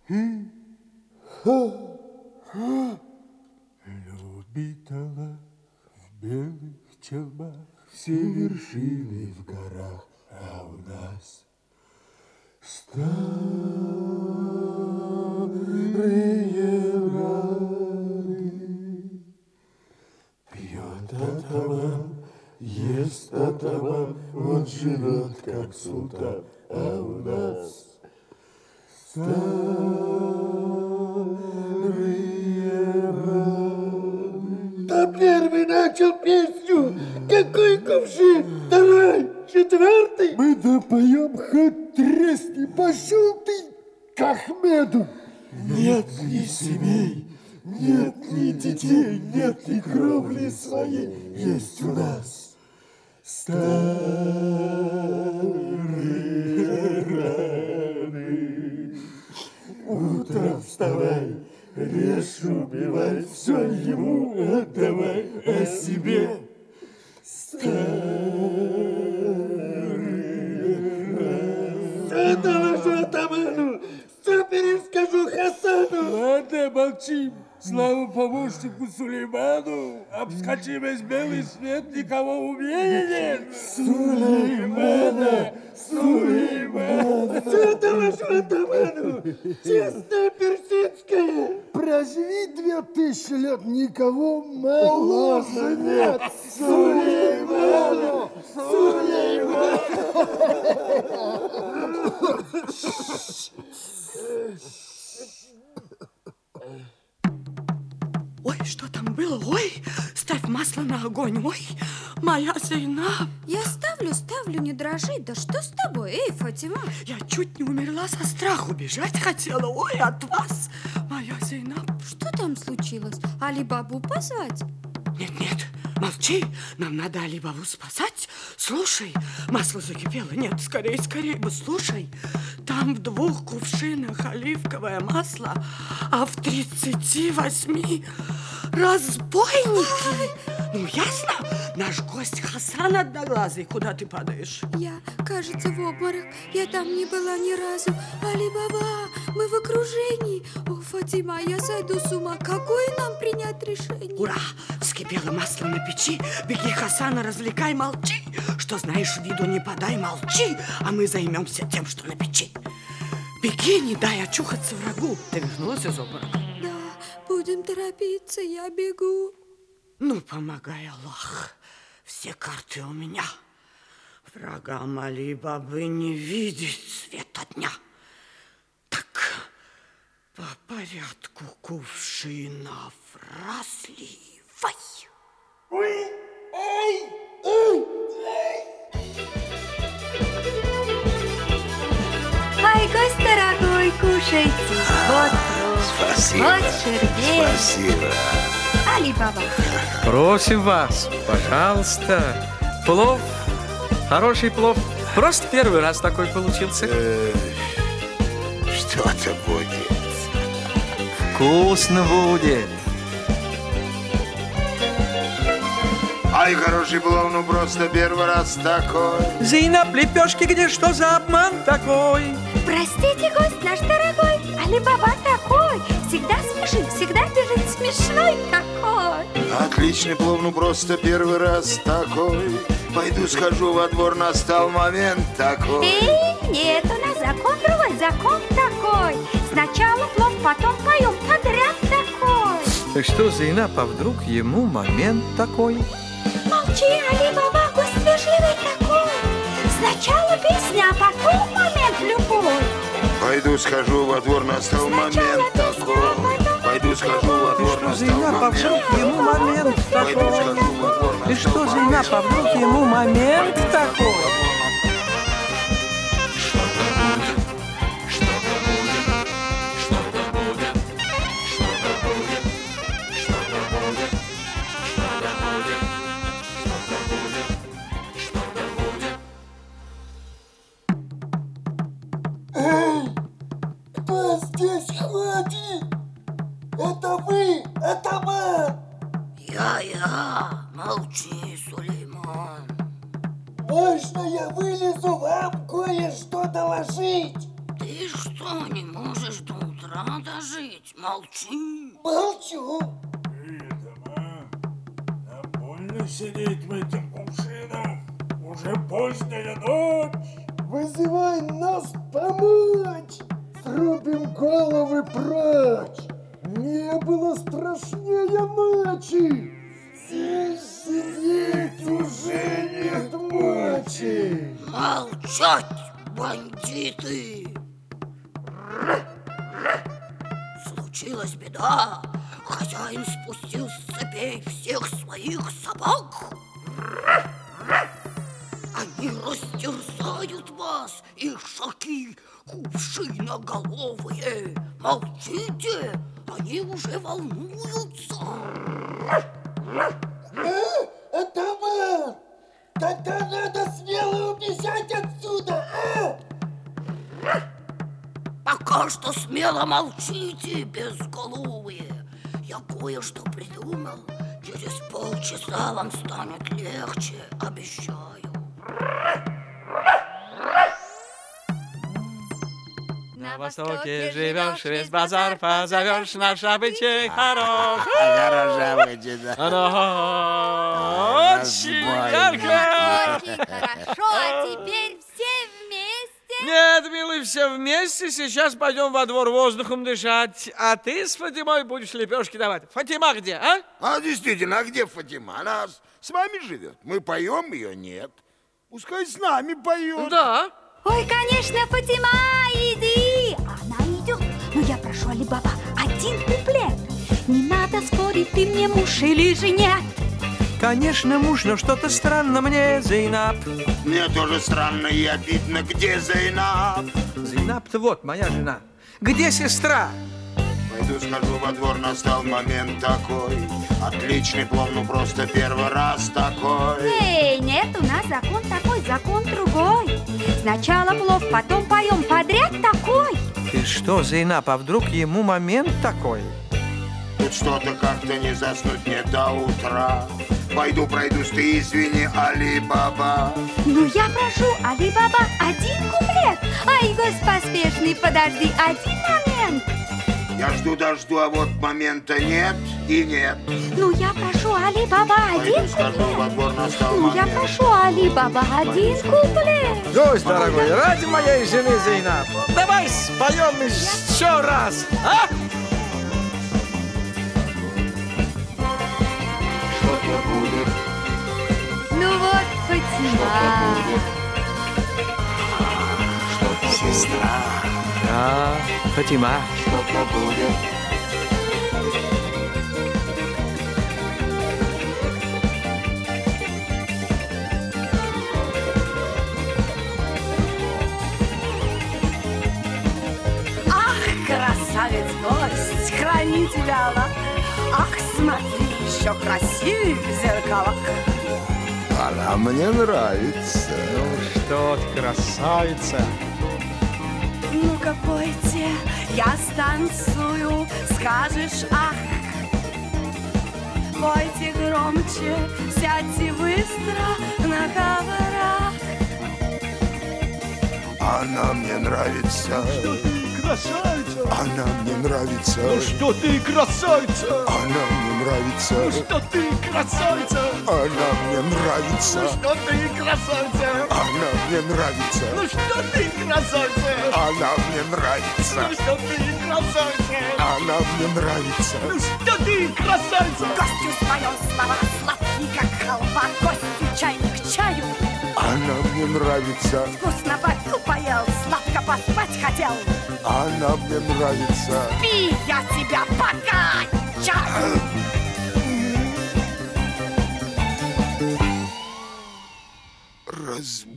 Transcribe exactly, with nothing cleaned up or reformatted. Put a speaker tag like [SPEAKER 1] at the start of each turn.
[SPEAKER 1] Любит она в белых чалмах все вершины в горах, а у нас старые раны. Пьет атаман, ест атаман, он живет как султан, а у нас старые раны.
[SPEAKER 2] Да первый начал песню. Какой кувшин? Второй, четвертый.
[SPEAKER 1] Мы допоем хоть тресни, пошел ты к Ахмеду.
[SPEAKER 2] Нет ни семей, нет ни детей, нет ни кровли своей. Есть у нас старые раны. Утром вставай, режь, убивай, все ему отдавай, о себе. Все доложу атаману, все перескажу Хасану.
[SPEAKER 1] Ладно, молчим. Слава помощнику Сулейману. Обскочи весь белый свет, никого умнее нет.
[SPEAKER 2] Сулеймана, Сулеймана. Все доложу атаману. Честная персидская.
[SPEAKER 1] Проживи две тысячи лет, никого моложе нет.
[SPEAKER 2] Сулеймана, Сулеймана.
[SPEAKER 3] Ой, что там было? Ой, ставь масло на огонь. Ой, моя Зейнаб.
[SPEAKER 4] Я ставлю, ставлю, не дрожи. Да что с тобой, эй, Фатима?
[SPEAKER 3] Я чуть не умерла со страху, бежать хотела. Ой, от вас, моя Зейнаб.
[SPEAKER 4] Что там случилось? Али-Бабу позвать?
[SPEAKER 3] Нет, нет, молчи. Нам надо Али-Бабу спасать. Слушай, масло закипело. Нет, скорее, скорее бы, слушай. Там в двух кувшинах оливковое масло, а в тридцати восьми разбойники. Ну, ясно? Наш гость Хасан Одноглазый. Куда ты падаешь?
[SPEAKER 4] Я, кажется, в обморок. Я там не была ни разу. Али-Баба, мы в окружении. О, Фатима, я сойду с ума. Какое нам принять решение?
[SPEAKER 3] Ура! Вскипело масло на печи. Беги, Хасана, развлекай, молчи. Что знаешь, виду не подай, молчи. А мы займемся тем, что на печи. Беги, не дай очухаться врагу. Ты вернулась из обморока?
[SPEAKER 4] Да, будем торопиться, я бегу.
[SPEAKER 3] Ну, помогай, Аллах. Все карты у меня. Врагам Али-Бабы не видеть света дня. Так, по порядку кувшинов разливай.
[SPEAKER 2] Ой, эй, эй, эй.
[SPEAKER 5] Ай, гость дорогой, кушайте. Вот плов,
[SPEAKER 6] Спасибо.
[SPEAKER 5] вот шербет.
[SPEAKER 6] Спасибо.
[SPEAKER 5] Али-Баба.
[SPEAKER 7] Просим вас, пожалуйста. Плов, хороший плов. Просто первый раз такой получился.
[SPEAKER 6] Э, Что-то будет.
[SPEAKER 7] Вкусно будет.
[SPEAKER 6] Ай, хороший плов, ну просто первый раз такой.
[SPEAKER 7] Зейнаб, лепешки где? Что за обман такой?
[SPEAKER 5] Простите, гость наш дорогой, Али-Баба такой. Всегда смешит, всегда бежит, смешной такой.
[SPEAKER 6] Отличный плов, ну просто первый раз такой. Пойду схожу во двор, настал момент такой.
[SPEAKER 5] Эй, нет, у нас закон другой, закон такой. Сначала плов, потом поем, подряд такой.
[SPEAKER 7] Так что, Зейнаб, а вдруг ему момент такой?
[SPEAKER 5] Молчи, Али-Баба, гость вежливый такой. Сначала песня, а потом момент любой.
[SPEAKER 6] Пойду схожу во двор, настал момент такой. Пойду схожу во двор,
[SPEAKER 7] Что,
[SPEAKER 6] настал
[SPEAKER 7] Зейнаб, а
[SPEAKER 6] момент
[SPEAKER 7] вдруг ему момент
[SPEAKER 6] Пойду
[SPEAKER 7] такой?
[SPEAKER 6] схожу во двор,
[SPEAKER 7] И
[SPEAKER 6] настал
[SPEAKER 7] что, Зейнаб,
[SPEAKER 6] момент
[SPEAKER 7] а вдруг ему момент такой?
[SPEAKER 2] Эй, кто здесь ходит? Это вы, атаман?
[SPEAKER 3] Я-я, молчи, Сулейман.
[SPEAKER 2] Можно я вылезу вам кое-что доложить?
[SPEAKER 3] Ты что, не можешь до утра надо жить, молчи.
[SPEAKER 2] Молчу.
[SPEAKER 1] Это, а? Нам больно сидеть в этих кувшинах. Уже поздняя ночь.
[SPEAKER 2] Вызывай нас помочь. Срубим головы прочь. Не было страшнее ночи. Здесь сидеть уже нет мочи.
[SPEAKER 3] Молчать, бандиты! Случилась беда. Хозяин спустил с цепей всех своих собак. Они растерзают вас, ишаки кувшиноголовые. Молчите, они уже волнуются.
[SPEAKER 2] А, атаман! Тогда надо смело убежать отсюда, а?
[SPEAKER 3] Пока что смело молчите, безголовые. Я кое-что придумал. Через полчаса вам станет легче, обещаю.
[SPEAKER 7] На востоке живешь, весь базар позовешь, наш обычай хорош.
[SPEAKER 6] Хороша выйти, да.
[SPEAKER 7] Оно очень ярко.
[SPEAKER 4] Очень хорошо, а теперь все вместе.
[SPEAKER 7] Нет, милый, все вместе. Сейчас пойдем во двор воздухом дышать. А ты с Фатимой будешь лепешки давать. Фатима где, а?
[SPEAKER 6] А действительно, а где Фатима? Она с вами живет. Мы поем, ее нет. Пускай с нами поет.
[SPEAKER 7] Да.
[SPEAKER 5] Ой, конечно, Фатима, иди. Она идет. Но я прошу, Али-Баба, один куплет. Не надо спорить, ты мне муж или же нет.
[SPEAKER 7] Конечно, муж, но что-то странно мне, Зейнаб.
[SPEAKER 6] Мне тоже странно и обидно, где Зейнаб?
[SPEAKER 7] Зейнаб-то вот моя жена. Где сестра?
[SPEAKER 6] Пойду схожу во двор, настал момент такой. Отличный плов, ну просто первый раз такой.
[SPEAKER 5] Эй, нет, у нас закон такой, закон другой. Сначала плов, потом поем подряд такой.
[SPEAKER 7] Ты что, Зейнаб, а вдруг ему момент такой?
[SPEAKER 6] Тут что-то как-то не заснуть мне до утра. Пойду пройдусь, ты извини, Али-Баба.
[SPEAKER 5] Ну, я прошу, Али-Баба, один куплет. Ай, гость поспешный, подожди один момент.
[SPEAKER 6] Я жду, дожду, а вот момента нет и нет.
[SPEAKER 5] Ну, я прошу, Али-Баба, один
[SPEAKER 6] Пойду схожу во
[SPEAKER 5] куплет.
[SPEAKER 6] двор, настал
[SPEAKER 5] Ну, я
[SPEAKER 6] момент.
[SPEAKER 5] прошу, Али-Баба, один куплет.
[SPEAKER 7] Гость, дорогой, ради моей жены Зейнаб, давай споем еще раз, а?
[SPEAKER 6] Что-то будет,
[SPEAKER 5] Ну вот, Фатима.
[SPEAKER 6] что-то сестра,
[SPEAKER 7] Да, Фатима.
[SPEAKER 6] что-то будет.
[SPEAKER 3] Ах, красавец гость, храни тебя Аллах. Ах, смотри, еще красивее в зеркалах.
[SPEAKER 6] Она мне нравится.
[SPEAKER 7] Ну что ты, красавица.
[SPEAKER 3] Ну-ка, пойте, я станцую, скажешь ах. Пойте громче, сядьте быстро на коврах.
[SPEAKER 6] Она мне нравится.
[SPEAKER 2] Красавица!
[SPEAKER 6] Она мне нравится.
[SPEAKER 2] Ну что ты, красавица!
[SPEAKER 6] Она мне нравится.
[SPEAKER 2] Ну что ты, красавица!
[SPEAKER 6] Она мне нравится.
[SPEAKER 2] Ну что ты, красавица!
[SPEAKER 6] Она мне нравится.
[SPEAKER 2] Ну что ты, красавица!
[SPEAKER 6] Она мне нравится.
[SPEAKER 2] Ну что ты, красавица!
[SPEAKER 6] Она мне нравится.
[SPEAKER 2] Ну что ты, красавица!
[SPEAKER 3] Гостю споем слова сладкие, как халва. Гостю чайник к чаю.
[SPEAKER 6] Она мне нравится.
[SPEAKER 3] Вкусно водку поел, сладко поспать хотел.
[SPEAKER 6] Она мне нравится.
[SPEAKER 3] Спи, я тебя покачаю.
[SPEAKER 6] Разбудите